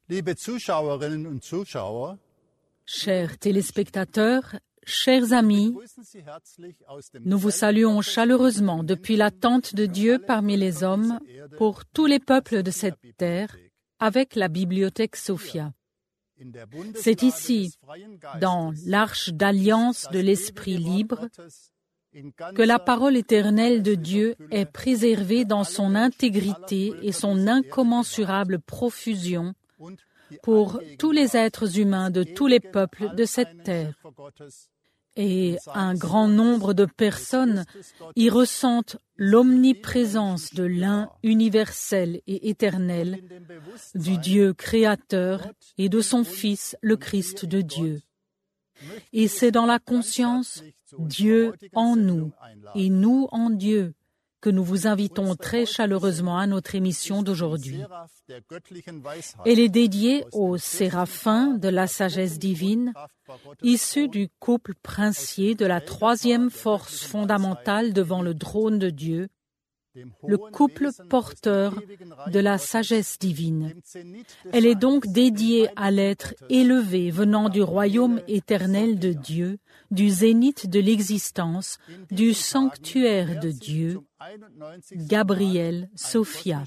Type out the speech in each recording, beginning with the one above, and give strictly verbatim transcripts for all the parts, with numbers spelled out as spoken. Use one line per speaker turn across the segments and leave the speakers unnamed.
Liebe Zuschauerinnen und Zuschauer,
chers téléspectateurs, chers amis, nous vous saluons chaleureusement depuis la tente de Dieu parmi les hommes pour tous les peuples de cette terre avec la bibliothèque Sophia. C'est ici, dans l'arche d'alliance de l'Esprit libre, que la parole éternelle de Dieu est préservée dans son intégrité et son incommensurable profusion pour tous les êtres humains de tous les peuples de cette terre. Et un grand nombre de personnes y ressentent l'omniprésence de l'un universel et éternel, du Dieu créateur et de son Fils, le Christ de Dieu. Et c'est dans la conscience Dieu en nous et nous en Dieu que nous vous invitons très chaleureusement à notre émission d'aujourd'hui. Elle est dédiée aux séraphins de la sagesse divine, issus du couple princier de la troisième force fondamentale devant le trône de Dieu, le couple porteur de la sagesse divine. Elle est donc dédiée à l'être élevé venant du royaume éternel de Dieu, du zénith de l'existence, du sanctuaire de Dieu, Gabriel Sophia.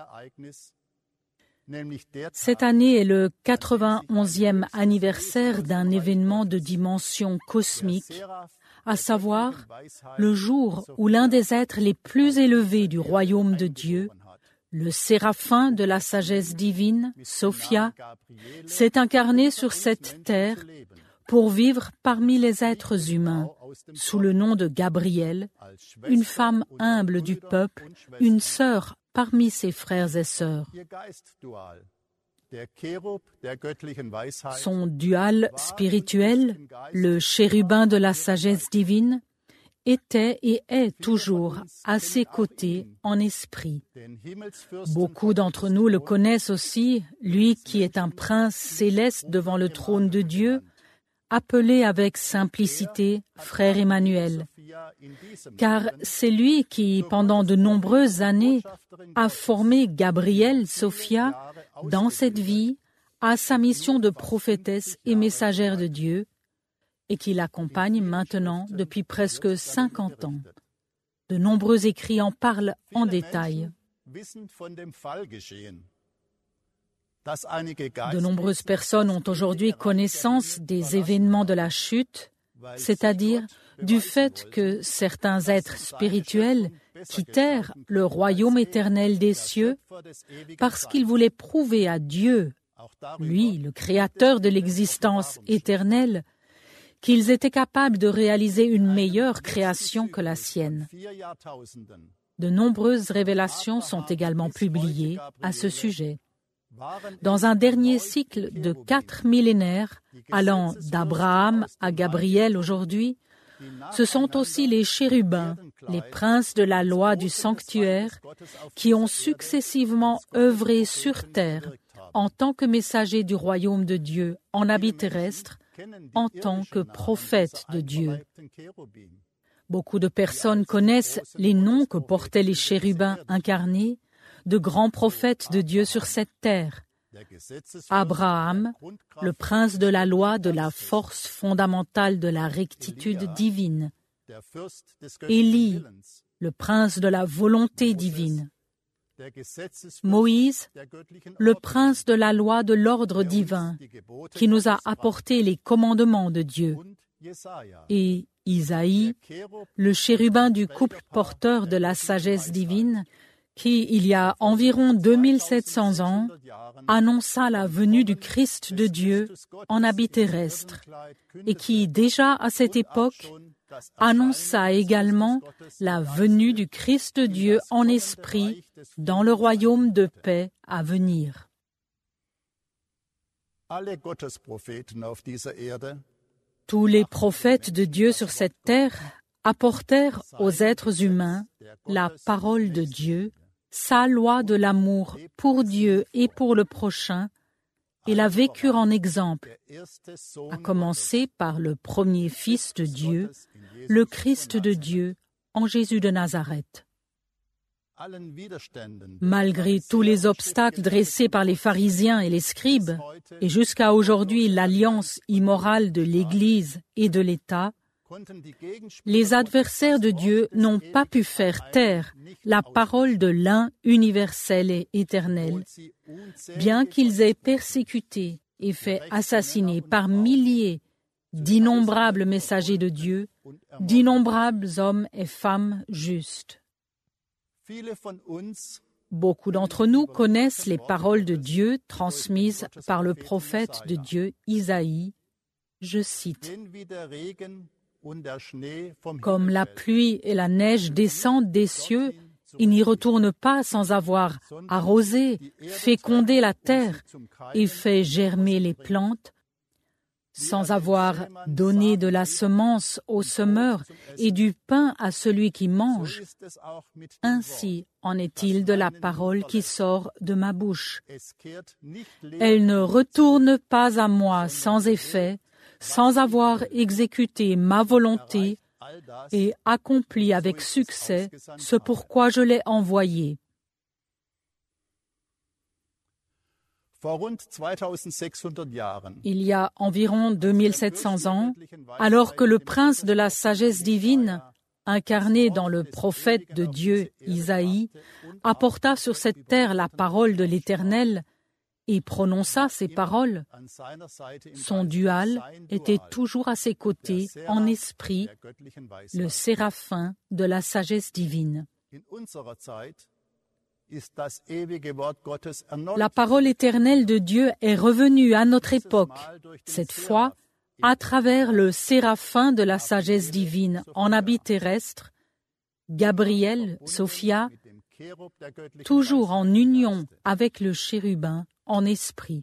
Cette année est le quatre-vingt-onzième anniversaire d'un événement de dimension cosmique, à savoir le jour où l'un des êtres les plus élevés du royaume de Dieu, le séraphin de la sagesse divine, Sophia, s'est incarné sur cette terre pour vivre parmi les êtres humains, sous le nom de Gabriel, une femme humble du peuple, une sœur parmi ses frères et sœurs. Son dual spirituel, le chérubin de la sagesse divine, était et est toujours à ses côtés en esprit. Beaucoup d'entre nous le connaissent aussi, lui qui est un prince céleste devant le trône de Dieu, appelé avec simplicité Frère Emmanuel, car c'est lui qui, pendant de nombreuses années, a formé Gabriel Sophia dans cette vie à sa mission de prophétesse et messagère de Dieu et qui l'accompagne maintenant depuis presque cinquante ans. De nombreux écrits en parlent en détail. De nombreuses personnes ont aujourd'hui connaissance des événements de la chute, c'est-à-dire du fait que certains êtres spirituels quittèrent le royaume éternel des cieux parce qu'ils voulaient prouver à Dieu, lui, le créateur de l'existence éternelle, qu'ils étaient capables de réaliser une meilleure création que la sienne. De nombreuses révélations sont également publiées à ce sujet. Dans un dernier cycle de quatre millénaires, allant d'Abraham à Gabriel aujourd'hui, ce sont aussi les chérubins, les princes de la loi du sanctuaire, qui ont successivement œuvré sur terre en tant que messagers du royaume de Dieu en habit terrestre, en tant que prophètes de Dieu. Beaucoup de personnes connaissent les noms que portaient les chérubins incarnés, de grands prophètes de Dieu sur cette terre. Abraham, le prince de la loi de la force fondamentale de la rectitude divine. Élie, le prince de la volonté divine. Moïse, le prince de la loi de l'ordre divin, qui nous a apporté les commandements de Dieu. Et Isaïe, le chérubin du couple porteur de la sagesse divine, qui, il y a environ deux mille sept cents ans, annonça la venue du Christ de Dieu en habit terrestre, et qui, déjà à cette époque, annonça également la venue du Christ de Dieu en esprit dans le royaume de paix à venir. Tous les prophètes de Dieu sur cette terre apportèrent aux êtres humains la parole de Dieu, sa loi de l'amour pour Dieu et pour le prochain, et la vécurent en exemple, à commencer par le premier Fils de Dieu, le Christ de Dieu, en Jésus de Nazareth. Malgré tous les obstacles dressés par les pharisiens et les scribes, et jusqu'à aujourd'hui l'alliance immorale de l'Église et de l'État, les adversaires de Dieu n'ont pas pu faire taire la parole de l'un universel et éternel, bien qu'ils aient persécuté et fait assassiner par milliers d'innombrables messagers de Dieu, d'innombrables hommes et femmes justes. Beaucoup d'entre nous connaissent les paroles de Dieu transmises par le prophète de Dieu Isaïe. Je cite, « Comme la pluie et la neige descendent des cieux, ils n'y retournent pas sans avoir arrosé, fécondé la terre et fait germer les plantes, sans avoir donné de la semence au semeur et du pain à celui qui mange. Ainsi en est-il de la parole qui sort de ma bouche. Elle ne retourne pas à moi sans effet, sans avoir exécuté ma volonté et accompli avec succès ce pourquoi je l'ai envoyée. » Il y a environ deux mille sept cents ans, alors que le prince de la sagesse divine, incarné dans le prophète de Dieu Isaïe, apporta sur cette terre la parole de l'Éternel et prononça ces paroles, son dual était toujours à ses côtés en esprit, le séraphin de la sagesse divine. La parole éternelle de Dieu est revenue à notre époque, cette fois à travers le séraphin de la sagesse divine en habit terrestre, Gabriel, Sophia, toujours en union avec le chérubin en esprit.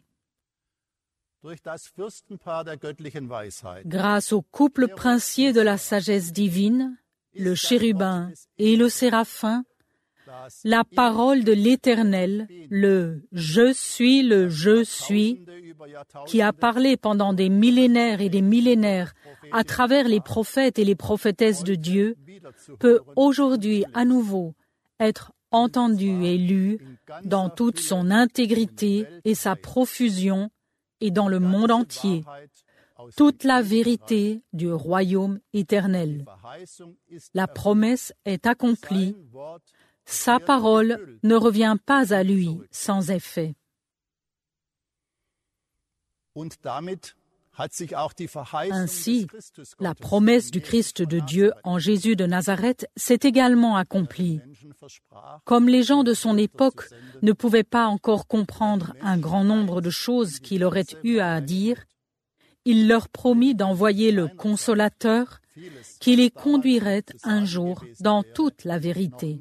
Grâce au couple princier de la sagesse divine, le chérubin et le séraphin, la parole de l'Éternel, le « Je suis, le Je suis », qui a parlé pendant des millénaires et des millénaires à travers les prophètes et les prophétesses de Dieu, peut aujourd'hui à nouveau être entendu et lu dans toute son intégrité et sa profusion et dans le monde entier, toute la vérité du royaume éternel. La promesse est accomplie. Sa parole ne revient pas à lui sans effet. Ainsi, la promesse du Christ de Dieu en Jésus de Nazareth s'est également accomplie. Comme les gens de son époque ne pouvaient pas encore comprendre un grand nombre de choses qu'il aurait eu à dire, il leur promit d'envoyer le Consolateur qui les conduirait un jour dans toute la vérité.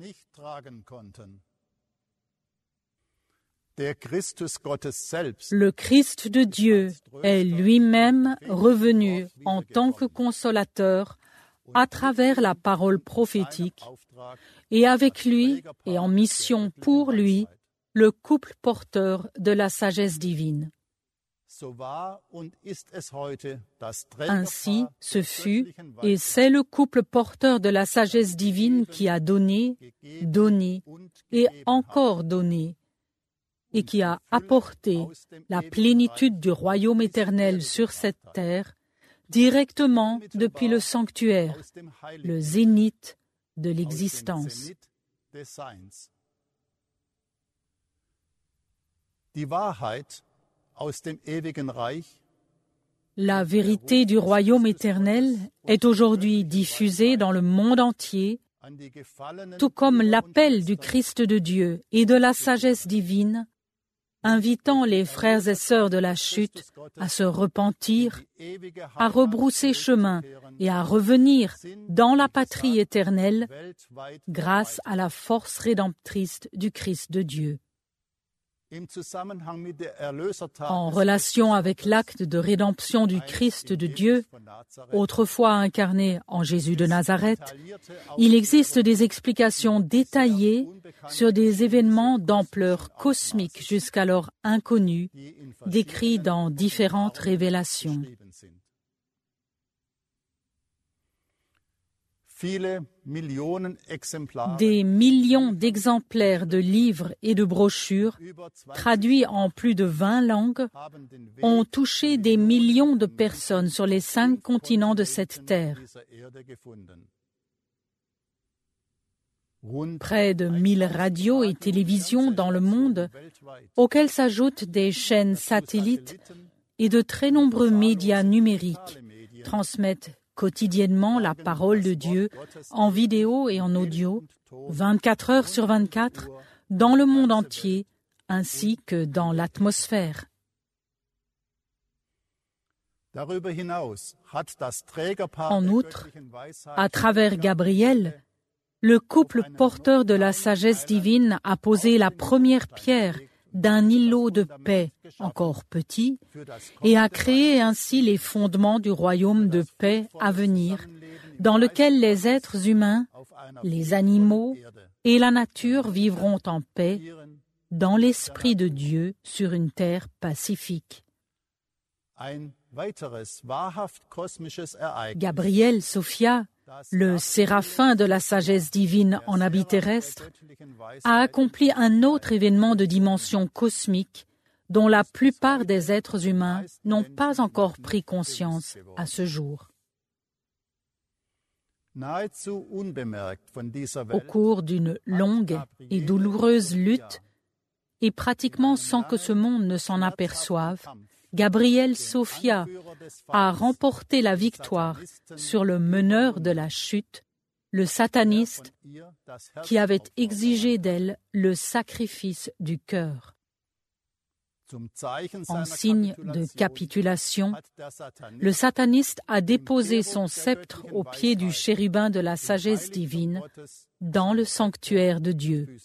Le Christ de Dieu est lui-même revenu en tant que consolateur à travers la parole prophétique et avec lui et en mission pour lui, le couple porteur de la sagesse divine. Ainsi, ce fut et c'est le couple porteur de la sagesse divine qui a donné, donné et encore donné, et qui a apporté la plénitude du royaume éternel sur cette terre directement depuis le sanctuaire, le zénith de l'existence. La vérité du royaume éternel est aujourd'hui diffusée dans le monde entier, tout comme l'appel du Christ de Dieu et de la sagesse divine, invitant les frères et sœurs de la chute à se repentir, à rebrousser chemin et à revenir dans la patrie éternelle grâce à la force rédemptrice du Christ de Dieu. En relation avec l'acte de rédemption du Christ de Dieu, autrefois incarné en Jésus de Nazareth, il existe des explications détaillées sur des événements d'ampleur cosmique jusqu'alors inconnus, décrits dans différentes révélations. Des millions d'exemplaires de livres et de brochures, traduits en plus de vingt langues, ont touché des millions de personnes sur les cinq continents de cette terre. Près de mille radios et télévisions dans le monde, auxquelles s'ajoutent des chaînes satellites et de très nombreux médias numériques, transmettent quotidiennement la parole de Dieu en vidéo et en audio, vingt-quatre heures sur vingt-quatre, dans le monde entier, ainsi que dans l'atmosphère. En outre, à travers Gabriel, le couple porteur de la sagesse divine a posé la première pierre d'un îlot de paix encore petit et a créé ainsi les fondements du royaume de paix à venir, dans lequel les êtres humains, les animaux et la nature vivront en paix dans l'esprit de Dieu sur une terre pacifique. Gabriel Sophia, le séraphin de la sagesse divine en habit terrestre, a accompli un autre événement de dimension cosmique dont la plupart des êtres humains n'ont pas encore pris conscience à ce jour. Au cours d'une longue et douloureuse lutte, et pratiquement sans que ce monde ne s'en aperçoive, Gabriel Sophia a remporté la victoire sur le meneur de la chute, le sataniste, qui avait exigé d'elle le sacrifice du cœur. En signe de capitulation, le sataniste a déposé son sceptre au pied du chérubin de la sagesse divine dans le sanctuaire de Dieu.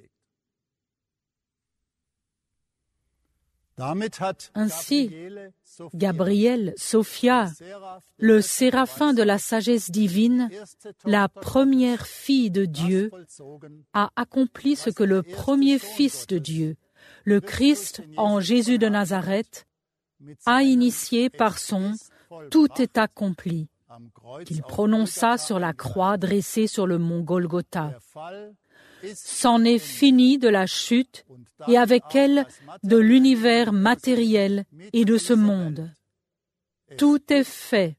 Ainsi, Gabriel Sophia, le séraphin de la sagesse divine, la première fille de Dieu, a accompli ce que le premier fils de Dieu, le Christ en Jésus de Nazareth, a initié par son « Tout est accompli » qu'il prononça sur la croix dressée sur le mont Golgotha. C'en est fini de la chute et avec elle de l'univers matériel et de ce monde. Tout est fait.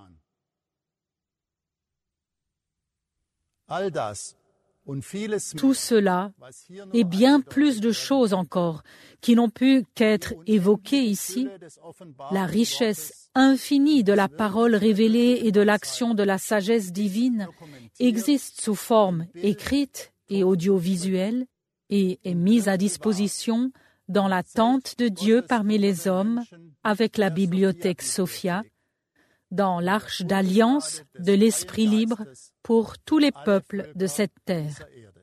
Tout cela et bien plus de choses encore qui n'ont pu qu'être évoquées ici, la richesse infinie de la parole révélée et de l'action de la sagesse divine existe sous forme écrite et audiovisuelle et est mise à disposition dans la tente de Dieu parmi les hommes avec la bibliothèque Sophia, dans l'arche d'alliance de l'Esprit libre pour tous les peuples de cette terre.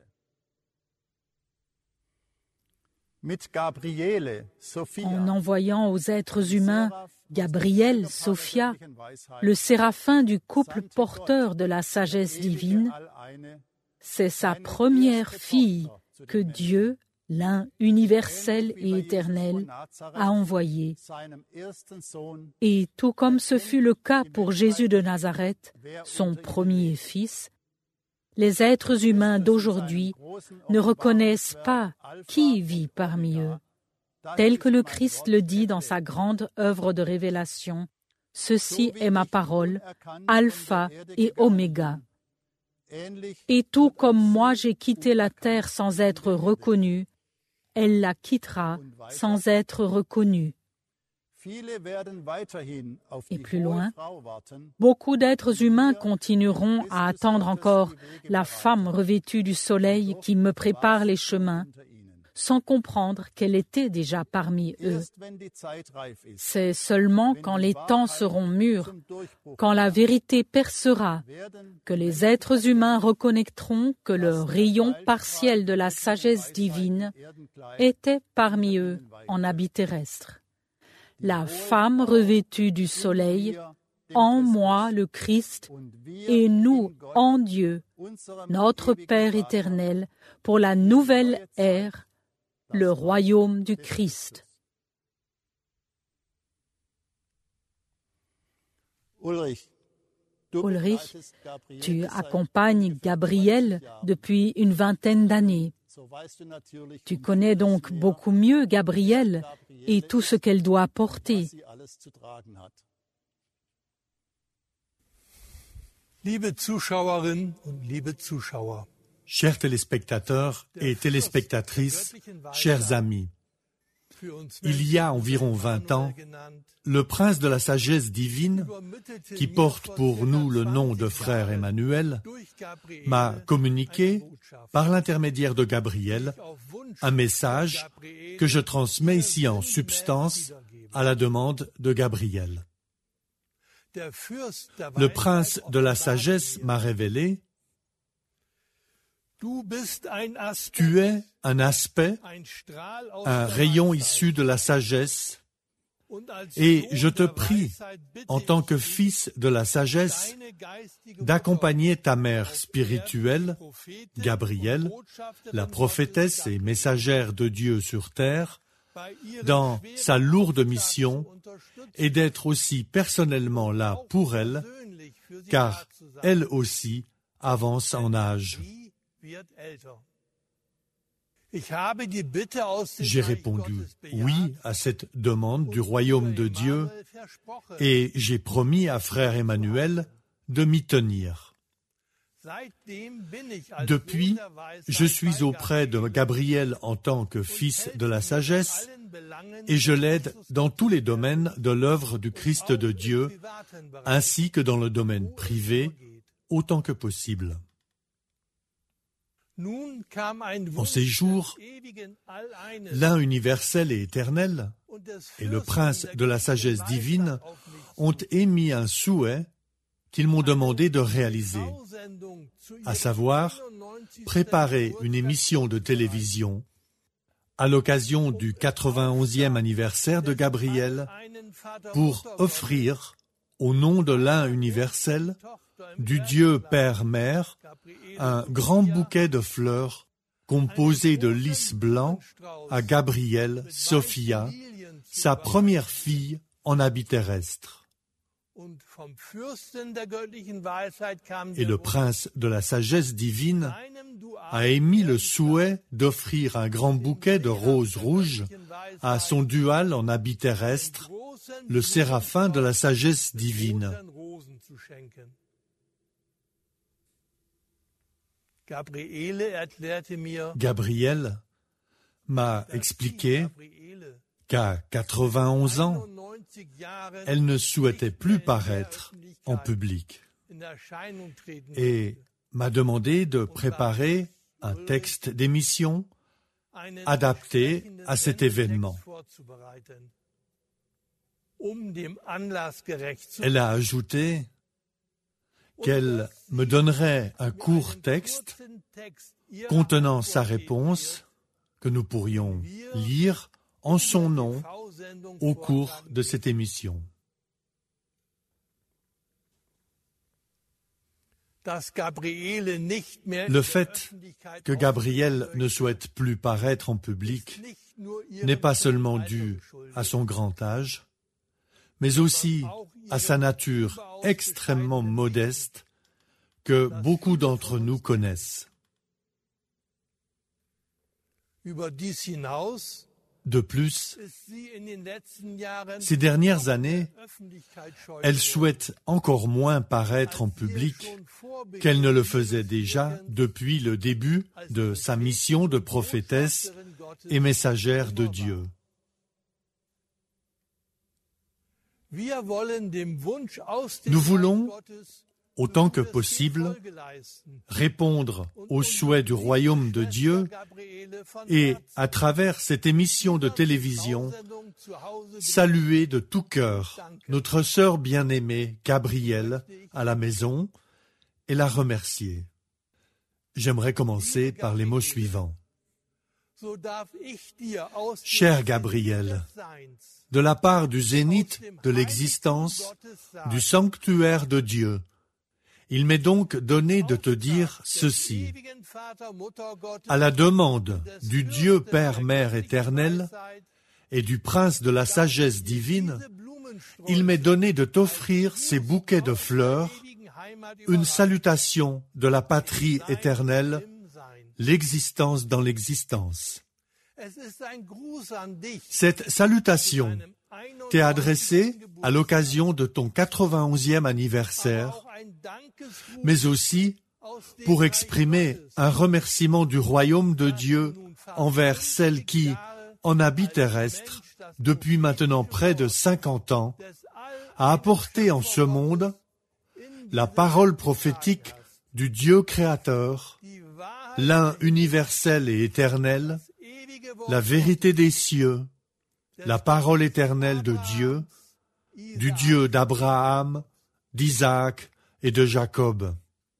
En envoyant aux êtres humains Gabriel Sophia, le séraphin du couple porteur de la sagesse divine, c'est sa première fille que Dieu, l'un universel et éternel, a envoyée. Et tout comme ce fut le cas pour Jésus de Nazareth, son premier fils, les êtres humains d'aujourd'hui ne reconnaissent pas qui vit parmi eux. Tel que le Christ le dit dans sa grande œuvre de révélation, « Ceci est ma parole, Alpha et Oméga. » Et tout comme moi j'ai quitté la terre sans être reconnu, elle la quittera sans être reconnue. Et plus loin, beaucoup d'êtres humains continueront à attendre encore la femme revêtue du soleil qui me prépare les chemins, sans comprendre qu'elle était déjà parmi eux. C'est seulement quand les temps seront mûrs, quand la vérité percera, que les êtres humains reconnaîtront que le rayon partiel de la sagesse divine était parmi eux en habit terrestre. La femme revêtue du soleil, en moi le Christ, et nous en Dieu, notre Père éternel, pour la nouvelle ère, le royaume du Christ. Ulrich, tu accompagnes Gabriel depuis une vingtaine d'années. Tu connais donc beaucoup mieux Gabriel et tout ce qu'elle doit porter.
Liebe Zuschauerinnen und liebe Zuschauer,
Chers téléspectateurs et téléspectatrices, chers amis, il y a environ vingt ans, le prince de la sagesse divine, qui porte pour nous le nom de frère Emmanuel, m'a communiqué, par l'intermédiaire de Gabriel, un message que je transmets ici en substance à la demande de Gabriel. Le prince de la sagesse m'a révélé: tu es un aspect, un rayon issu de la sagesse, et je te prie, en tant que fils de la sagesse, d'accompagner ta mère spirituelle, Gabriel, la prophétesse et messagère de Dieu sur terre, dans sa lourde mission, et d'être aussi personnellement là pour elle, car elle aussi avance en âge. J'ai répondu oui à cette demande du royaume de Dieu et j'ai promis à frère Emmanuel de m'y tenir. Depuis, je suis auprès de Gabriel en tant que fils de la sagesse et je l'aide dans tous les domaines de l'œuvre du Christ de Dieu, ainsi que dans le domaine privé, autant que possible. En ces jours, l'un universel et éternel et le prince de la sagesse divine ont émis un souhait qu'ils m'ont demandé de réaliser, à savoir préparer une émission de télévision à l'occasion du quatre-vingt-onzième anniversaire de Gabriel pour offrir, au nom de l'un universel, du Dieu Père-Mère, un grand bouquet de fleurs composé de lys blanc à Gabriel, Sophia, sa première fille en habit terrestre. Et le prince de la sagesse divine a émis le souhait d'offrir un grand bouquet de roses rouges à son dual en habit terrestre, le séraphin de la sagesse divine. Gabriel m'a expliqué qu'à quatre-vingt-onze ans, elle ne souhaitait plus paraître en public et m'a demandé de préparer un texte d'émission adapté à cet événement. Elle a ajouté qu'elle me donnerait un court texte contenant sa réponse que nous pourrions lire en son nom au cours de cette émission. Le fait que Gabriel ne souhaite plus paraître en public n'est pas seulement dû à son grand âge, mais aussi à sa nature extrêmement modeste que beaucoup d'entre nous connaissent. De plus, ces dernières années, elle souhaite encore moins paraître en public qu'elle ne le faisait déjà depuis le début de sa mission de prophétesse et messagère de Dieu. Nous voulons, autant que possible, répondre aux souhaits du royaume de Dieu et, à travers cette émission de télévision, saluer de tout cœur notre sœur bien-aimée Gabrielle à la maison et la remercier. J'aimerais commencer par les mots suivants. Cher Gabriel, de la part du zénith de l'existence, du sanctuaire de Dieu, il m'est donc donné de te dire ceci. À la demande du Dieu Père-Mère éternel et du Prince de la sagesse divine, il m'est donné de t'offrir ces bouquets de fleurs une salutation de la patrie éternelle, l'existence dans l'existence. Cette salutation t'est adressée à l'occasion de ton quatre-vingt-onzième anniversaire, mais aussi pour exprimer un remerciement du royaume de Dieu envers celle qui, en habit terrestre, depuis maintenant près de cinquante ans, a apporté en ce monde la parole prophétique du Dieu créateur, l'un universel et éternel, la vérité des cieux, la parole éternelle de Dieu, du Dieu d'Abraham, d'Isaac et de Jacob.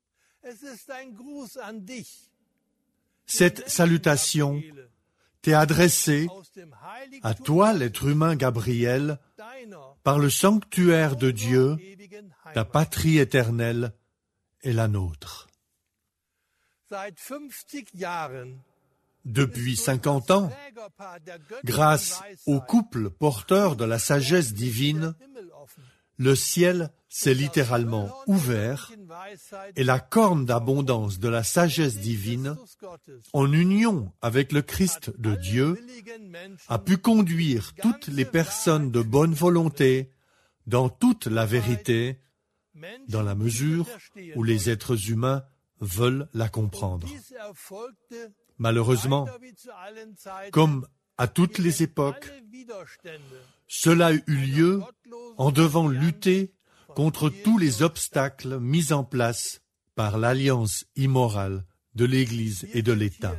Cette salutation t'est adressée à toi, l'être humain Gabriel, par le sanctuaire de Dieu, ta patrie éternelle est la nôtre. Depuis cinquante ans, grâce au couple porteur de la sagesse divine, le ciel s'est littéralement ouvert et la corne d'abondance de la sagesse divine, en union avec le Christ de Dieu, a pu conduire toutes les personnes de bonne volonté dans toute la vérité, dans la mesure où les êtres humains veulent la comprendre. Malheureusement, comme à toutes les époques, cela a eu lieu en devant lutter contre tous les obstacles mis en place par l'alliance immorale de l'Église et de l'État.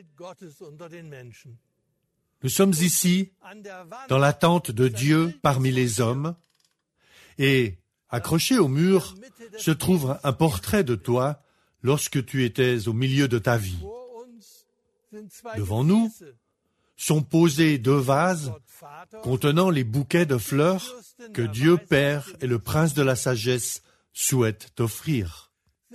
Nous sommes ici dans la tente de Dieu parmi les hommes et accroché au mur se trouve un portrait de toi lorsque tu étais au milieu de ta vie. Devant nous sont posés deux vases contenant les bouquets de fleurs que Dieu Père et le Prince de la Sagesse souhaitent t'offrir.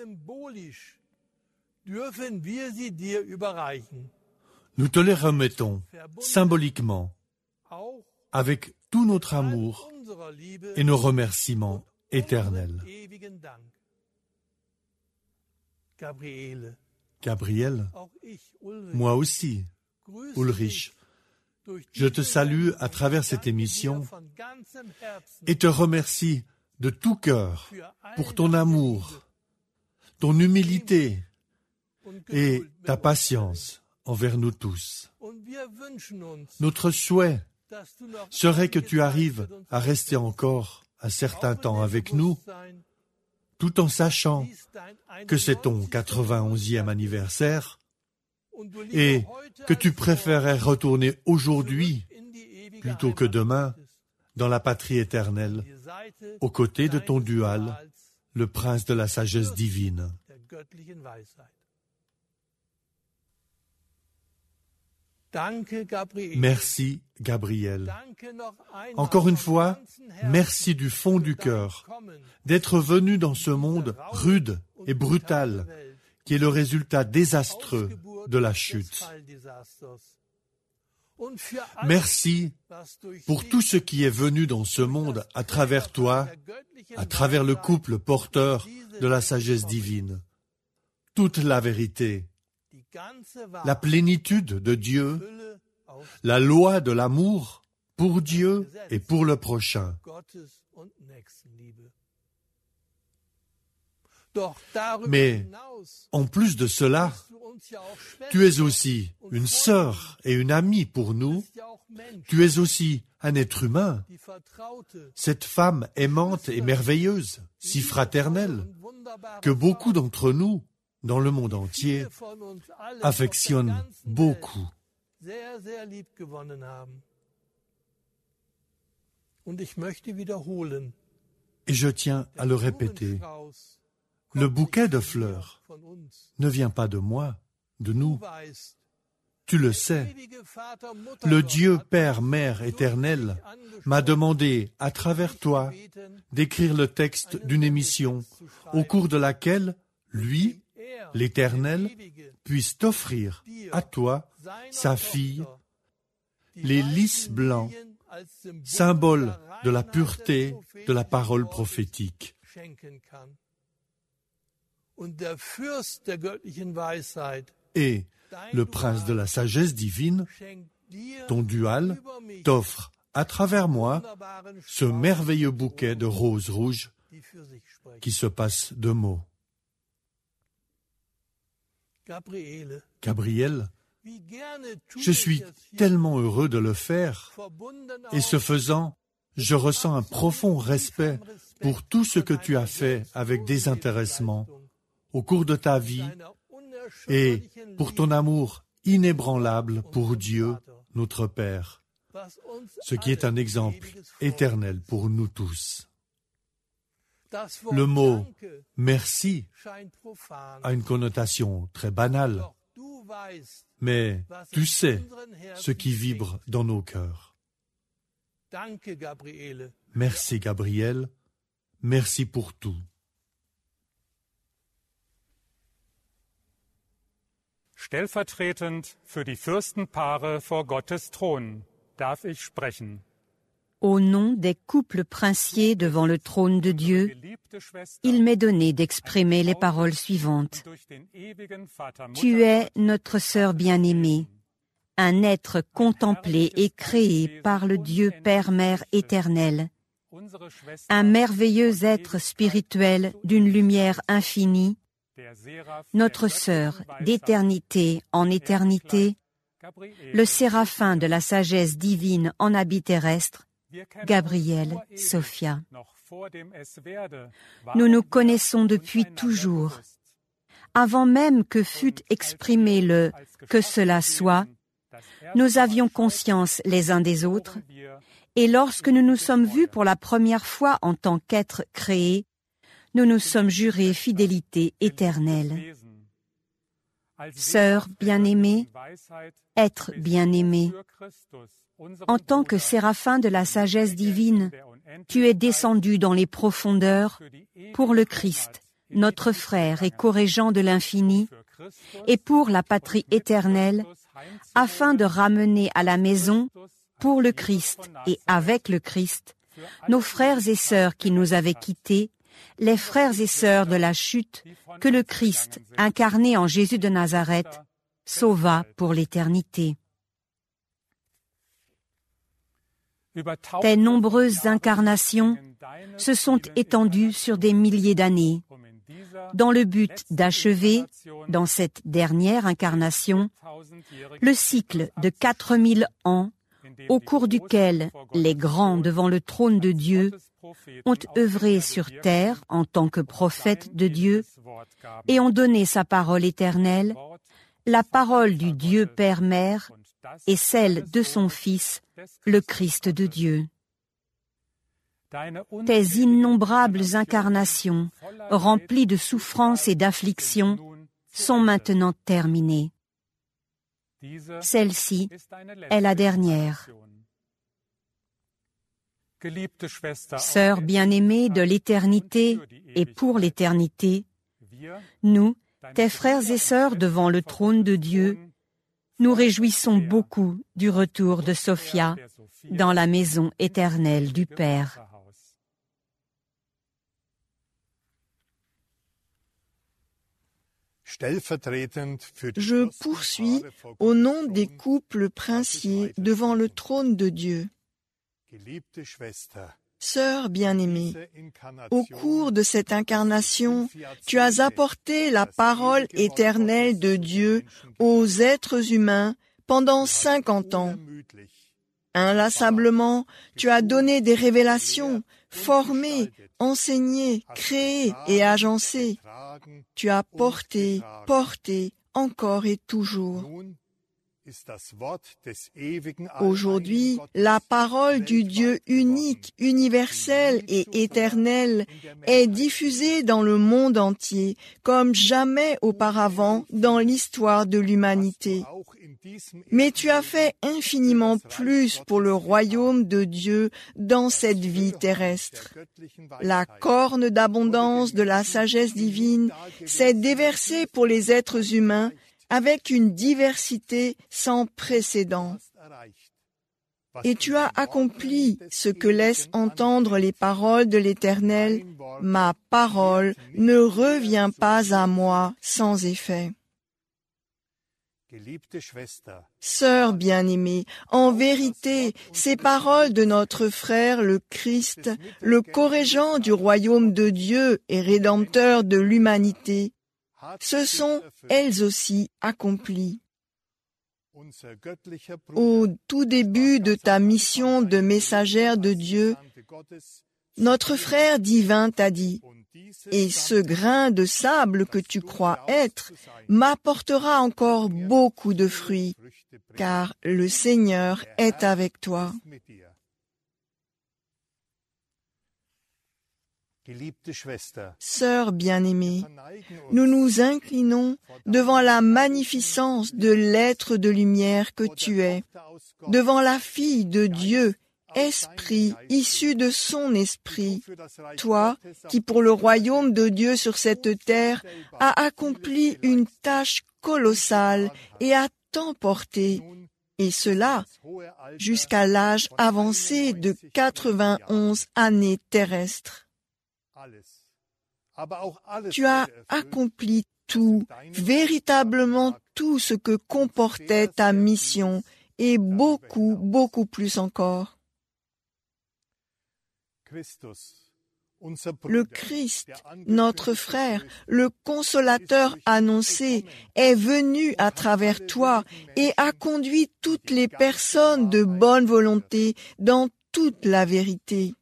Nous te les remettons symboliquement, avec tout notre amour et nos remerciements éternels. Gabriel, moi aussi, Ulrich, je te salue à travers cette émission et te remercie de tout cœur pour ton amour, ton humilité et ta patience envers nous tous. Notre souhait serait que tu arrives à rester encore un certain temps avec nous, tout en sachant que c'est ton quatre-vingt-onzième anniversaire et que tu préférais retourner aujourd'hui plutôt que demain dans la patrie éternelle, aux côtés de ton dual, le prince de la sagesse divine. Merci, Gabriel. Encore une fois, merci du fond du cœur d'être venu dans ce monde rude et brutal qui est le résultat désastreux de la chute. Merci pour tout ce qui est venu dans ce monde à travers toi, à travers le couple porteur de la sagesse divine. Toute la vérité, la plénitude de Dieu, la loi de l'amour pour Dieu et pour le prochain. Mais en plus de cela, tu es aussi une sœur et une amie pour nous. Tu es aussi un être humain, cette femme aimante et merveilleuse, si fraternelle, que beaucoup d'entre nous, dans le monde entier, affectionnent beaucoup. Et je tiens à le répéter. Le bouquet de fleurs ne vient pas de moi, de nous. Tu le sais. Le Dieu Père, Mère éternel m'a demandé, à travers toi, d'écrire le texte d'une émission au cours de laquelle, lui, l'Éternel, puisse t'offrir à toi, sa fille, les lys blancs, symbole de la pureté de la parole prophétique. Et le prince de la sagesse divine, ton dual, t'offre à travers moi ce merveilleux bouquet de roses rouges qui se passe de mots. Gabriel, je suis tellement heureux de le faire, et ce faisant, je ressens un profond respect pour tout ce que tu as fait avec désintéressement au cours de ta vie et pour ton amour inébranlable pour Dieu, notre Père, ce qui est un exemple éternel pour nous tous. Le mot « merci » a une connotation très banale, mais tu sais ce qui vibre dans nos cœurs. Merci Gabriel, merci pour tout.
Stellvertretend für die Fürstenpaare vor Gottes Thron darf ich sprechen.
Au nom des couples princiers devant le trône de Dieu, il m'est donné d'exprimer les paroles suivantes. Tu es notre sœur bien-aimée, un être contemplé et créé par le Dieu Père-Mère éternel, un merveilleux être spirituel d'une lumière infinie, notre sœur d'éternité en éternité, le séraphin de la sagesse divine en habit terrestre, Gabriel, Sophia. Nous nous connaissons depuis toujours. Avant même que fût exprimé le « que cela soit », nous avions conscience les uns des autres, et lorsque nous nous sommes vus pour la première fois en tant qu'êtres créés, nous nous sommes jurés fidélité éternelle. Sœur bien-aimée, être bien-aimé, en tant que séraphin de la sagesse divine, tu es descendu dans les profondeurs pour le Christ, notre frère et corrigant de l'infini, et pour la patrie éternelle, afin de ramener à la maison, pour le Christ et avec le Christ, nos frères et sœurs qui nous avaient quittés, les frères et sœurs de la chute que le Christ, incarné en Jésus de Nazareth, sauva pour l'éternité. Tes nombreuses incarnations se sont étendues sur des milliers d'années, dans le but d'achever, dans cette dernière incarnation, le cycle de quatre mille ans au cours duquel les grands devant le trône de Dieu ont œuvré sur terre en tant que prophètes de Dieu et ont donné sa parole éternelle, la parole du Dieu Père-Mère et celle de son Fils, le Christ de Dieu. Tes innombrables incarnations, remplies de souffrances et d'afflictions, sont maintenant terminées. Celle-ci est la dernière. Sœur bien-aimée de l'éternité et pour l'éternité, nous, tes frères et sœurs devant le trône de Dieu, nous réjouissons beaucoup du retour de Sophia dans la maison éternelle du Père.
Je poursuis au nom des couples princiers devant le trône de Dieu. Sœur bien-aimée, au cours de cette incarnation, tu as apporté la parole éternelle de Dieu aux êtres humains pendant cinquante ans. Inlassablement, tu as donné des révélations, formé, enseigné, créé et agencé. Tu as porté, porté, encore et toujours. Aujourd'hui, la parole du Dieu unique, universel et éternel est diffusée dans le monde entier comme jamais auparavant dans l'histoire de l'humanité. Mais tu as fait infiniment plus pour le royaume de Dieu dans cette vie terrestre. La corne d'abondance de la sagesse divine s'est déversée pour les êtres humains avec une diversité sans précédent. et tu as accompli ce que laissent entendre les paroles de l'Éternel. Ma parole ne revient pas à moi sans effet. Sœur bien-aimée, en vérité, ces paroles de notre frère le Christ, le corrigant du royaume de Dieu et rédempteur de l'humanité, se sont elles aussi accomplies. Au tout début de ta mission de messagère de Dieu, notre frère divin t'a dit, « Et ce grain de sable que tu crois être m'apportera encore beaucoup de fruits, car le Seigneur est avec toi. » Sœur bien-aimée, nous nous inclinons devant la magnificence de l'être de lumière que tu es, devant la fille de Dieu, Esprit issu de son esprit, toi qui pour le royaume de Dieu sur cette terre as accompli une tâche colossale et a tant porté, et cela jusqu'à l'âge avancé de quatre-vingt-onze années terrestres. Tu as accompli tout, véritablement tout ce que comportait ta mission, et beaucoup, beaucoup plus encore. Le Christ, notre frère, le consolateur annoncé, est venu à travers toi et a conduit toutes les personnes de bonne volonté dans toute la vérité.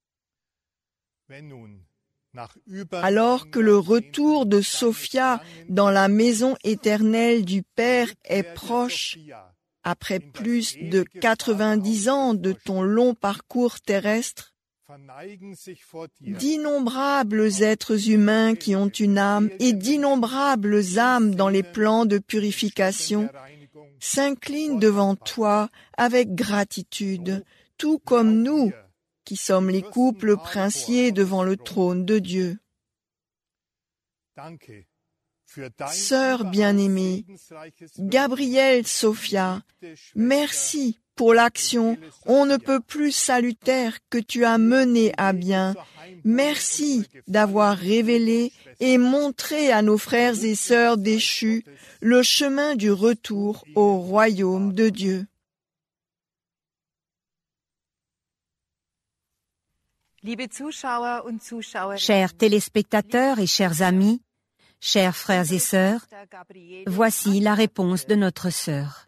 Alors que le retour de Sophia dans la maison éternelle du Père est proche, après plus de quatre-vingt-dix ans de ton long parcours terrestre, d'innombrables êtres humains qui ont une âme et d'innombrables âmes dans les plans de purification s'inclinent devant toi avec gratitude, tout comme nous, qui sommes les couples princiers devant le trône de Dieu. Sœur bien-aimée, Gabrielle Sophia, merci pour l'action on ne peut plus salutaire que tu as menée à bien. Merci d'avoir révélé et montré à nos frères et sœurs déchus le chemin du retour au royaume de Dieu.
Chers téléspectateurs et chers amis, chers frères et sœurs, voici la réponse de notre sœur.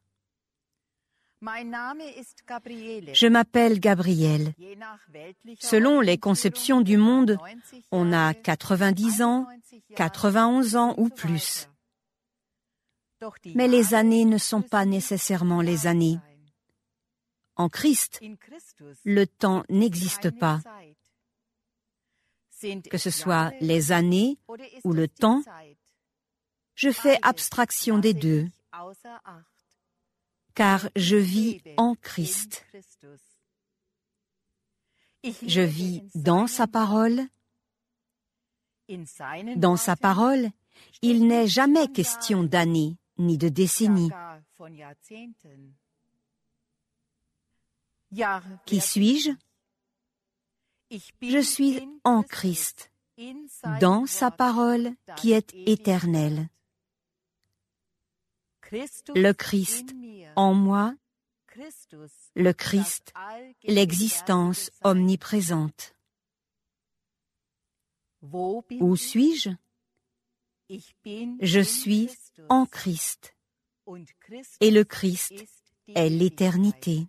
Je m'appelle Gabrielle. Selon les conceptions du monde, on a quatre-vingt-dix ans, quatre-vingt-onze ans ou plus. Mais les années ne sont pas nécessairement les années. En Christ, le temps n'existe pas. Que ce soit les années ou le temps, je fais abstraction des deux, car je vis en Christ. Je vis dans sa parole. Dans sa parole, il n'est jamais question d'années ni de décennies. Qui suis-je? Je suis en Christ, dans sa parole qui est éternelle. Le Christ en moi, le Christ, l'existence omniprésente. Où suis-je? Je suis en Christ, et le Christ est l'éternité.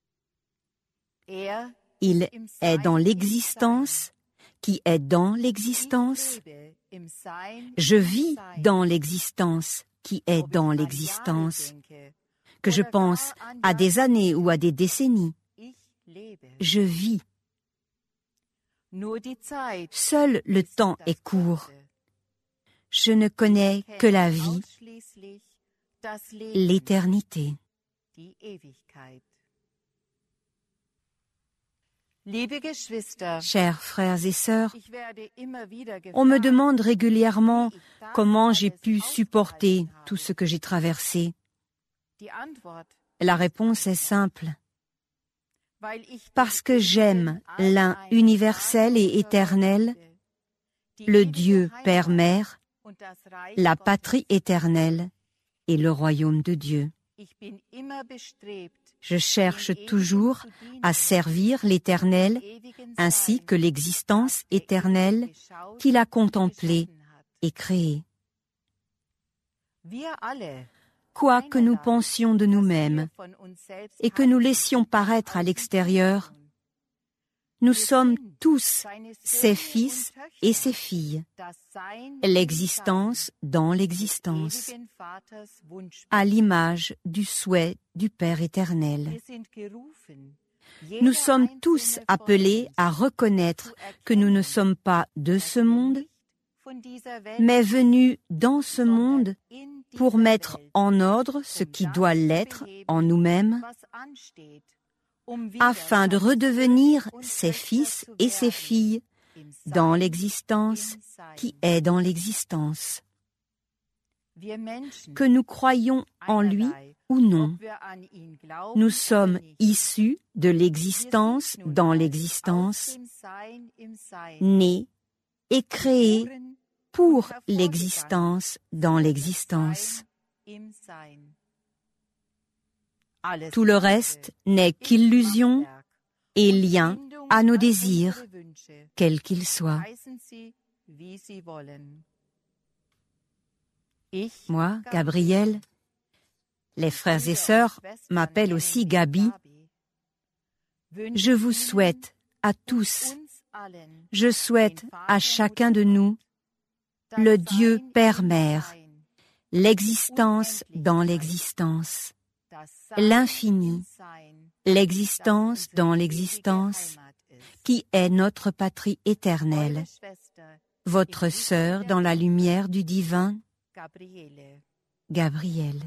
Il est dans l'existence, qui est dans l'existence. Je vis dans l'existence, qui est dans l'existence. Que je pense à des années ou à des décennies, je vis. Seul le temps est court. Je ne connais que la vie, l'éternité. Chers frères et sœurs, on me demande régulièrement comment j'ai pu supporter tout ce que j'ai traversé. La réponse est simple. parce que j'aime l'un universel et éternel, le Dieu Père-Mère, la patrie éternelle et le royaume de Dieu. Je cherche toujours à servir l'Éternel ainsi que l'existence éternelle qu'il a contemplée et créée. Quoi que nous pensions de nous-mêmes et que nous laissions paraître à l'extérieur, nous sommes tous ses fils et ses filles, l'existence dans l'existence, à l'image du souhait du Père éternel. Nous sommes tous appelés à reconnaître que nous ne sommes pas de ce monde, mais venus dans ce monde pour mettre en ordre ce qui doit l'être en nous-mêmes, afin de redevenir ses fils et ses filles dans l'existence qui est dans l'existence. Que nous croyions en lui ou non, nous sommes issus de l'existence dans l'existence, nés et créés pour l'existence dans l'existence. Tout le reste n'est qu'illusion et lien à nos désirs, quels qu'ils soient. Moi, Gabriel, les frères et sœurs m'appellent aussi Gabi. Je vous souhaite à tous, je souhaite à chacun de nous le Dieu Père-Mère, l'existence dans l'existence, l'infini, l'existence dans l'existence, qui est notre patrie éternelle, votre sœur dans la lumière du divin, Gabriel.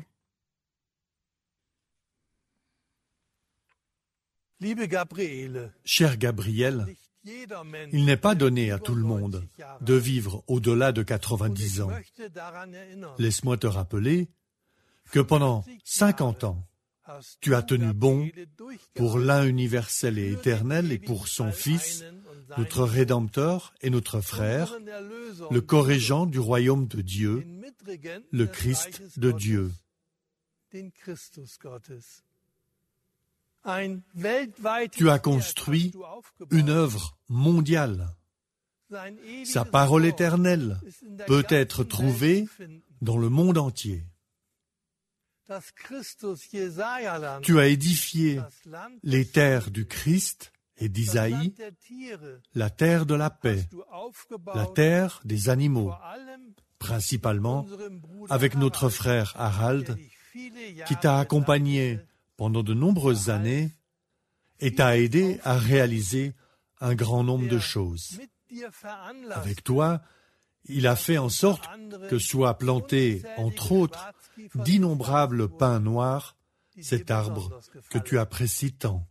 Cher Gabriel, il n'est pas donné à tout le monde de vivre au-delà de quatre-vingt-dix ans. Laisse-moi te rappeler que pendant cinquante ans, tu as tenu bon pour l'un universel et éternel et pour son Fils, notre Rédempteur et notre Frère, le co-régent du royaume de Dieu, le Christ de Dieu. Tu as construit une œuvre mondiale. Sa parole éternelle peut être trouvée dans le monde entier. Tu as édifié les terres du Christ et d'Isaïe, la terre de la paix, la terre des animaux, principalement avec notre frère Harald, qui t'a accompagné pendant de nombreuses années et t'a aidé à réaliser un grand nombre de choses. Avec toi, il a fait en sorte que soient plantés, entre autres, d'innombrables pins noirs, cet arbre que tu apprécies tant.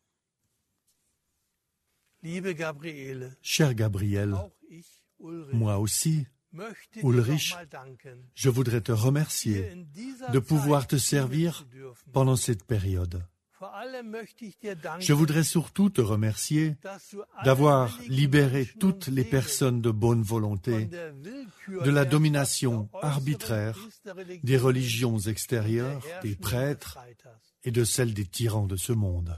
Cher Gabriel, moi aussi, Ulrich, je voudrais te remercier de pouvoir te servir pendant cette période. Je voudrais surtout te remercier d'avoir libéré toutes les personnes de bonne volonté de la domination arbitraire des religions extérieures, des prêtres et de celle des tyrans de ce monde.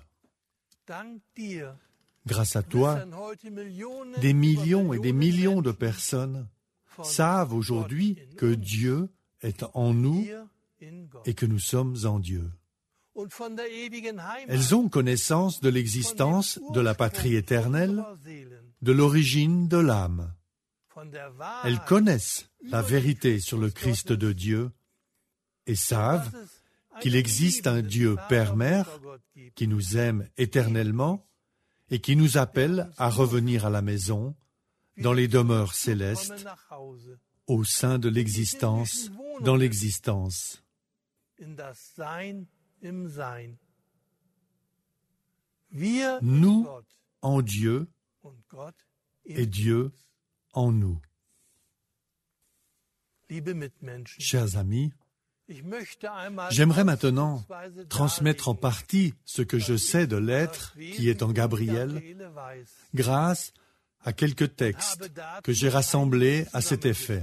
Grâce à toi, des millions et des millions de personnes savent aujourd'hui que Dieu est en nous et que nous sommes en Dieu. Elles ont connaissance de l'existence de la patrie éternelle, de l'origine de l'âme. Elles connaissent la vérité sur le Christ de Dieu et savent qu'il existe un Dieu Père-Mère qui nous aime éternellement et qui nous appelle à revenir à la maison, dans les demeures célestes, au sein de l'existence, dans l'existence. Nous en Dieu et Dieu en nous. Chers amis, J'aimerais maintenant transmettre en partie ce que je sais de l'être qui est en Gabriel, grâce à quelques textes que j'ai rassemblés à cet effet.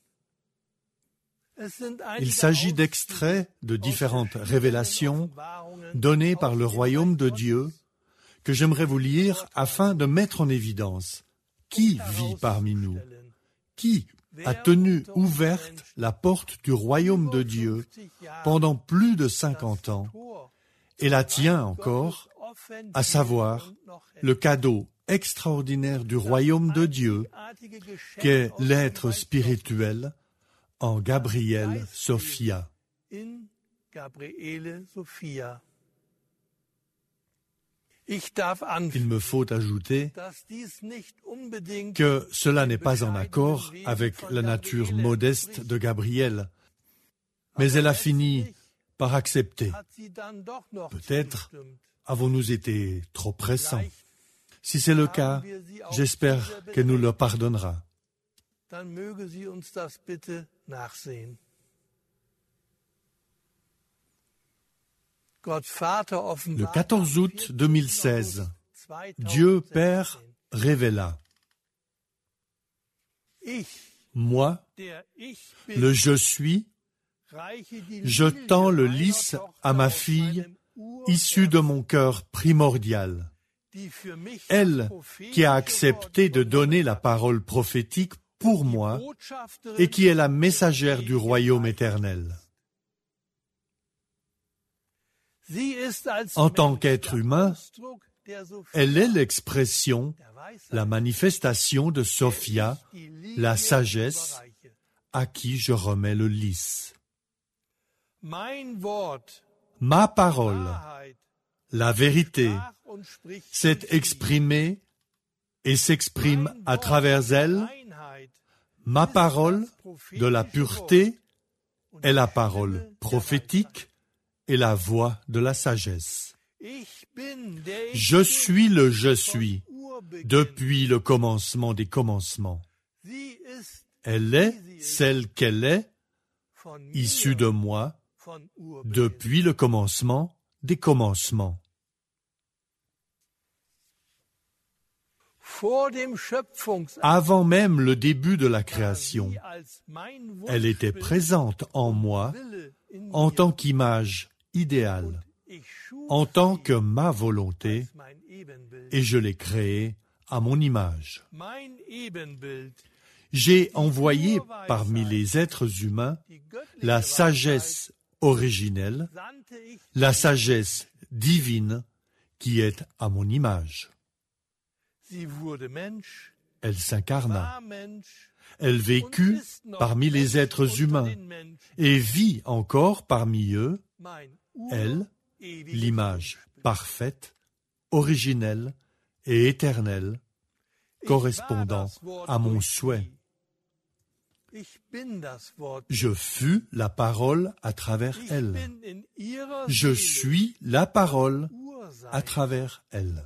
Il s'agit d'extraits de différentes révélations données par le royaume de Dieu que j'aimerais vous lire afin de mettre en évidence qui vit parmi nous, qui a tenu ouverte la porte du royaume de Dieu pendant plus de cinquante ans et la tient encore, à savoir le cadeau extraordinaire du royaume de Dieu qu'est l'être spirituel en Gabriel Sophia. Il me faut ajouter que cela n'est pas en accord avec la nature modeste de Gabriel, mais elle a fini par accepter. Peut-être avons-nous été trop pressants. Si c'est le cas, j'espère qu'elle nous le pardonnera. Le quatorze août deux mille seize, Dieu Père révéla: moi, le je suis, je tends le lys à ma fille, issue de mon cœur primordial, elle qui a accepté de donner la parole prophétique pour moi et qui est la messagère du royaume éternel. En tant qu'être humain, elle est l'expression, la manifestation de Sophia, la sagesse, à qui je remets le lys. Ma parole, la vérité, s'est exprimée et s'exprime à travers elle. Ma parole de la pureté est la parole prophétique et la voix de la sagesse. Je suis le je suis, depuis le commencement des commencements. Elle est celle qu'elle est, issue de moi, depuis le commencement des commencements. Avant même le début de la création, elle était présente en moi en tant qu'image idéale, en tant que ma volonté, et je l'ai créée à mon image. J'ai envoyé parmi les êtres humains la sagesse originelle, la sagesse divine qui est à mon image. Elle s'incarna. Elle vécut parmi les êtres humains et vit encore parmi eux, elle, l'image parfaite, originelle et éternelle, correspondant à mon souhait. Je fus la parole à travers elle. Je suis la parole à travers elle.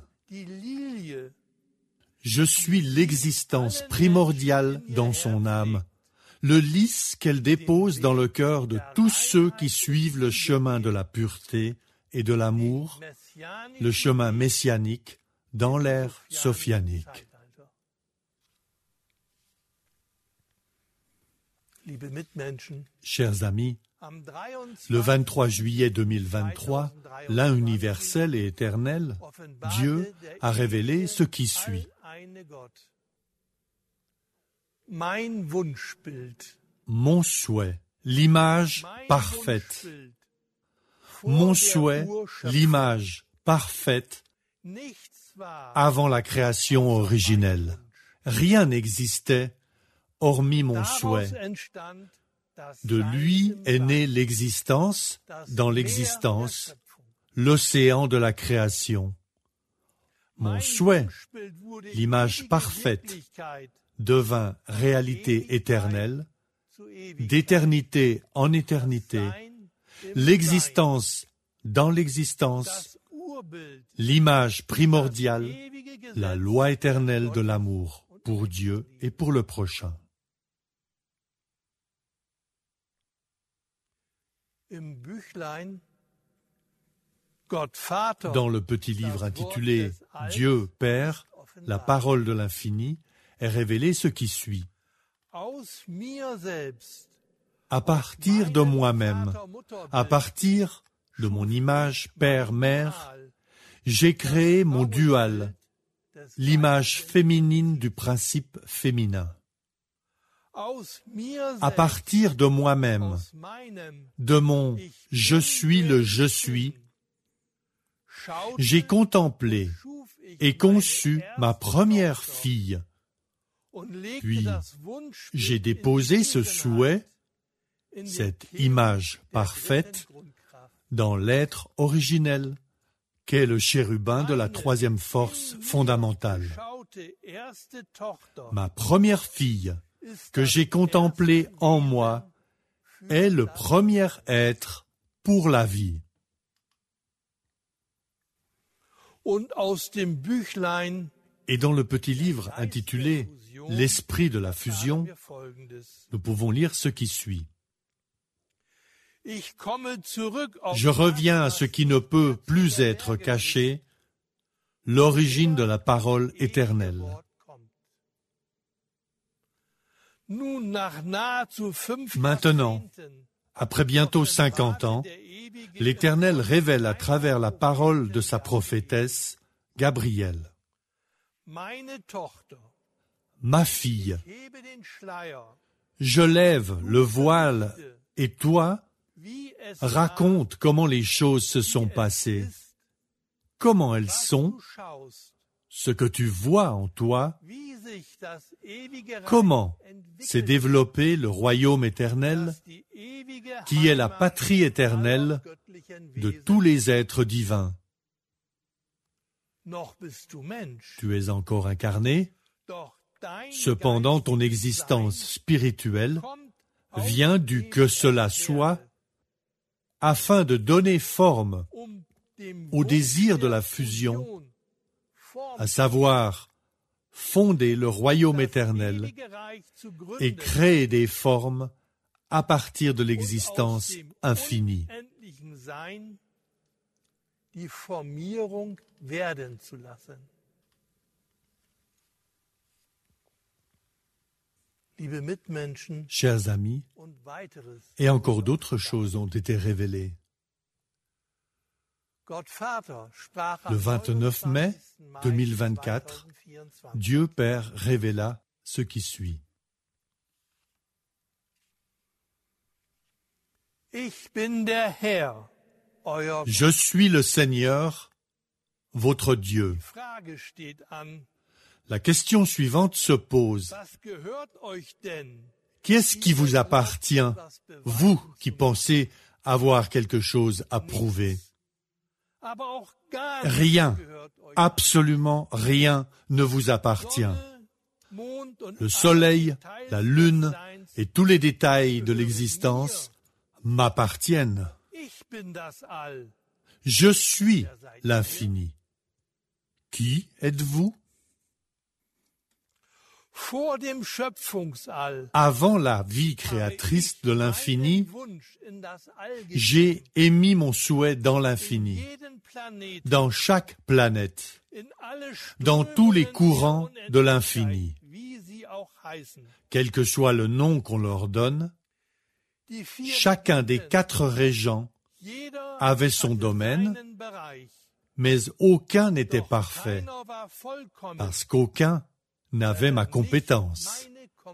Je suis l'existence primordiale dans son âme, le lys qu'elle dépose dans le cœur de tous ceux qui suivent le chemin de la pureté et de l'amour, le chemin messianique dans l'ère sophianique. Chers amis, le vingt-trois juillet deux mille vingt-trois, l'un universel et éternel, Dieu a révélé ce qui suit. Mon souhait, l'image parfaite. Mon souhait, l'image parfaite avant la création originelle. Rien n'existait hormis mon souhait. De lui est née l'existence dans l'existence, l'océan de la création. Mon souhait, l'image parfaite, devint réalité éternelle, d'éternité en éternité, l'existence dans l'existence, l'image primordiale, la loi éternelle de l'amour pour Dieu et pour le prochain. Dans le petit livre intitulé « Dieu, Père, la parole de l'infini », est révélé ce qui suit. À partir de moi-même, à partir de mon image Père-Mère, j'ai créé mon dual, l'image féminine du principe féminin. À partir de moi-même, de mon « je suis le je suis », j'ai contemplé et conçu ma première fille. Puis, j'ai déposé ce souhait, cette image parfaite, dans l'être originel, qu'est le chérubin de la troisième force fondamentale. Ma première fille, que j'ai contemplée en moi, est le premier être pour la vie. Et dans le petit livre intitulé « L'esprit de la fusion », nous pouvons lire ce qui suit. Je reviens à ce qui ne peut plus être caché, l'origine de la parole éternelle. Maintenant, après bientôt cinquante ans, l'Éternel révèle à travers la parole de sa prophétesse, Gabrielle. Ma fille, je lève le voile et toi, raconte comment les choses se sont passées, comment elles sont, ce que tu vois en toi, comment s'est développé le royaume éternel, qui est la patrie éternelle de tous les êtres divins. Tu es encore incarné, cependant ton existence spirituelle vient du que cela soit, afin de donner forme au désir de la fusion, à savoir fonder le royaume éternel et créer des formes à partir de l'existence infinie. Chers amis, et encore d'autres choses ont été révélées. Le vingt-neuf mai deux mille vingt-quatre, Dieu Père révéla ce qui suit. Je suis le Seigneur, votre Dieu. La question suivante se pose. Qu'est-ce qui vous appartient, vous qui pensez avoir quelque chose à prouver? Rien, absolument rien ne vous appartient. Le soleil, la lune et tous les détails de l'existence m'appartiennent. Je suis l'infini. Qui êtes-vous? Avant la vie créatrice de l'infini, j'ai émis mon souhait dans l'infini, dans chaque planète, dans tous les courants de l'infini. Quel que soit le nom qu'on leur donne, chacun des quatre régents avait son domaine, mais aucun n'était parfait, parce qu'aucun n'avait ma compétence.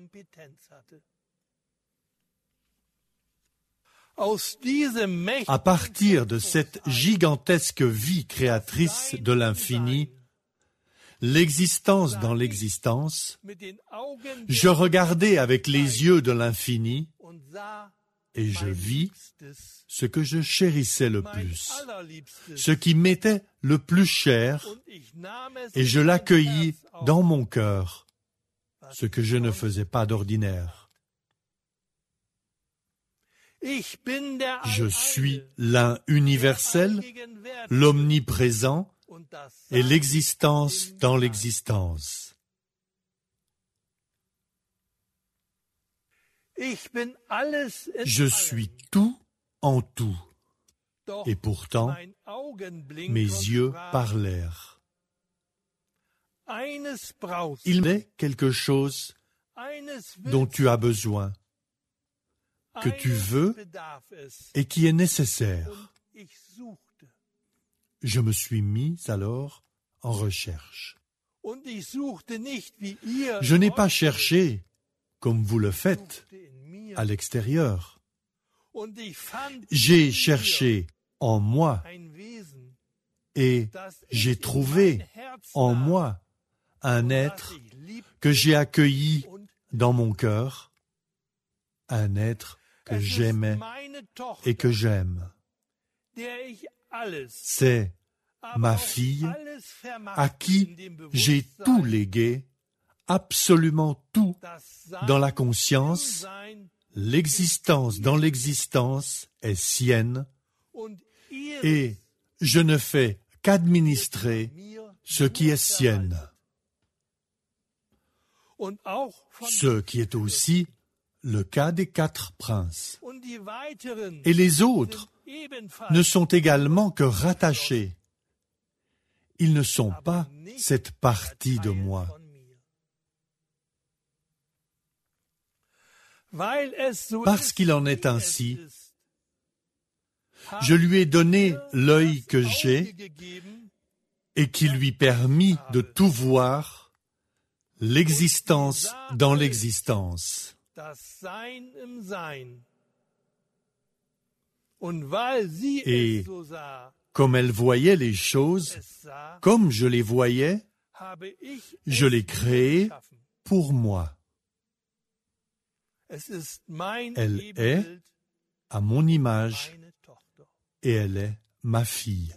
À partir de cette gigantesque vie créatrice de l'infini, l'existence dans l'existence, je regardais avec les yeux de l'infini et je vis ce que je chérissais le plus, ce qui m'était le plus cher, et je l'accueillis dans mon cœur, ce que je ne faisais pas d'ordinaire. Je suis l'un universel, l'omniprésent et l'existence dans l'existence. Je suis tout en tout. Et pourtant, mes yeux parlèrent. Il est quelque chose dont tu as besoin, que tu veux et qui est nécessaire. Je me suis mis alors en recherche. Je n'ai pas cherché, comme vous le faites, à l'extérieur. J'ai cherché en moi et j'ai trouvé en moi un être que j'ai accueilli dans mon cœur, un être que j'aimais et que j'aime. C'est ma fille à qui j'ai tout légué, absolument tout, dans la conscience. L'existence dans l'existence est sienne et je ne fais qu'administrer ce qui est sienne. Ce qui est aussi le cas des quatre princes. Et les autres ne sont également que rattachés. Ils ne sont pas cette partie de moi. Parce qu'il en est ainsi, je lui ai donné l'œil que j'ai et qui lui permit de tout voir, l'existence dans l'existence. Et comme elle voyait les choses, comme je les voyais, je les créai pour moi. Elle est à mon image et elle est ma fille.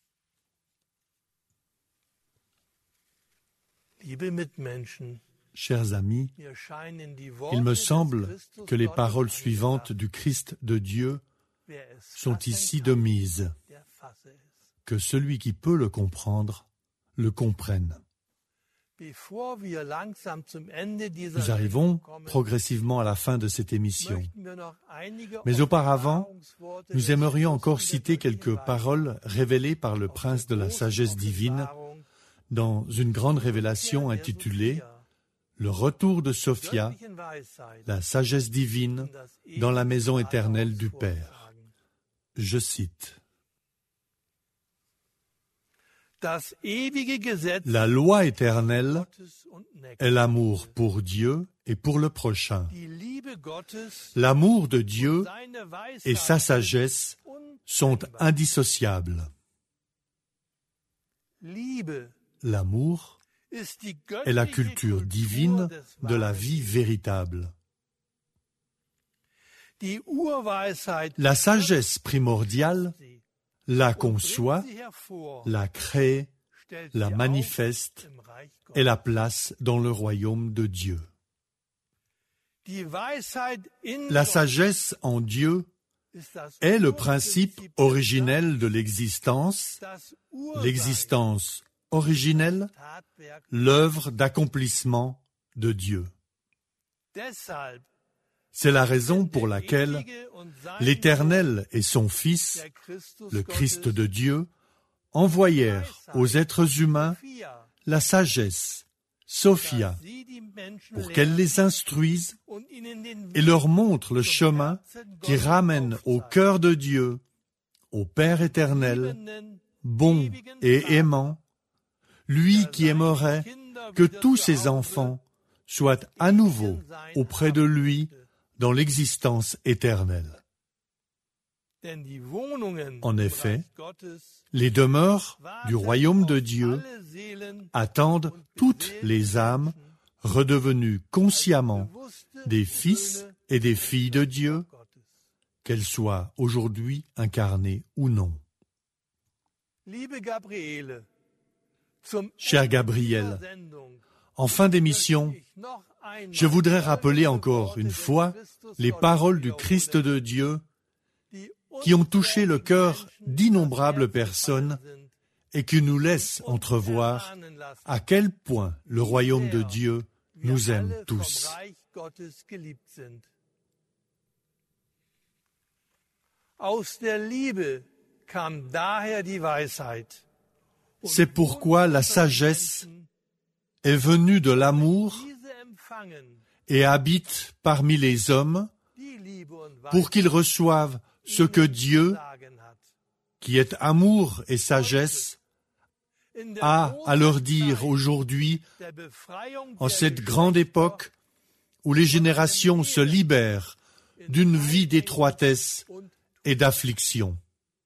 Chers amis, il me semble que les paroles suivantes du Christ de Dieu sont ici de mise, que celui qui peut le comprendre le comprenne. Nous arrivons progressivement à la fin de cette émission. Mais auparavant, nous aimerions encore citer quelques paroles révélées par le prince de la sagesse divine dans une grande révélation intitulée « Le retour de Sophia, la sagesse divine dans la maison éternelle du Père ». Je cite. La loi éternelle est l'amour pour Dieu et pour le prochain. L'amour de Dieu et sa sagesse sont indissociables. L'amour est la culture divine de la vie véritable. La sagesse primordiale la conçoit, la crée, la manifeste et la place dans le royaume de Dieu. La sagesse en Dieu est le principe originel de l'existence, l'existence originelle, l'œuvre d'accomplissement de Dieu. C'est la raison pour laquelle l'Éternel et son Fils, le Christ de Dieu, envoyèrent aux êtres humains la sagesse, Sophia, pour qu'elle les instruise et leur montre le chemin qui ramène au cœur de Dieu, au Père éternel, bon et aimant, lui qui aimerait que tous ses enfants soient à nouveau auprès de lui dans l'existence éternelle. En effet, les demeures du royaume de Dieu attendent toutes les âmes redevenues consciemment des fils et des filles de Dieu, qu'elles soient aujourd'hui incarnées ou non. Cher Gabriel, en fin d'émission, je voudrais rappeler encore une fois les paroles du Christ de Dieu qui ont touché le cœur d'innombrables personnes et qui nous laissent entrevoir à quel point le royaume de Dieu nous aime tous.
Aus der Liebe kam daher die Weisheit.
C'est pourquoi la sagesse est venue de l'amour et habite parmi les hommes pour qu'ils reçoivent ce que Dieu, qui est amour et sagesse, a à leur dire aujourd'hui, en cette grande époque où les générations se libèrent d'une vie d'étroitesse et d'affliction.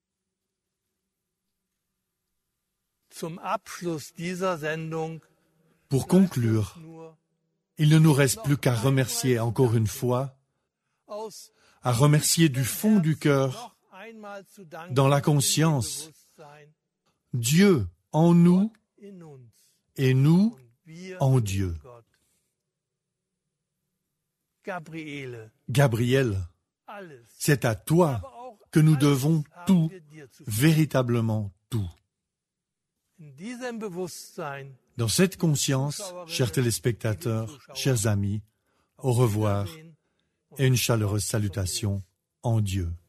Pour conclure, il ne nous reste plus qu'à remercier encore une fois, à remercier du fond du cœur, dans la conscience, Dieu en nous et nous en Dieu. Gabriel, c'est à toi que nous devons tout, véritablement tout. Dans cette conscience, chers téléspectateurs, chers amis, au revoir et une chaleureuse salutation en Dieu.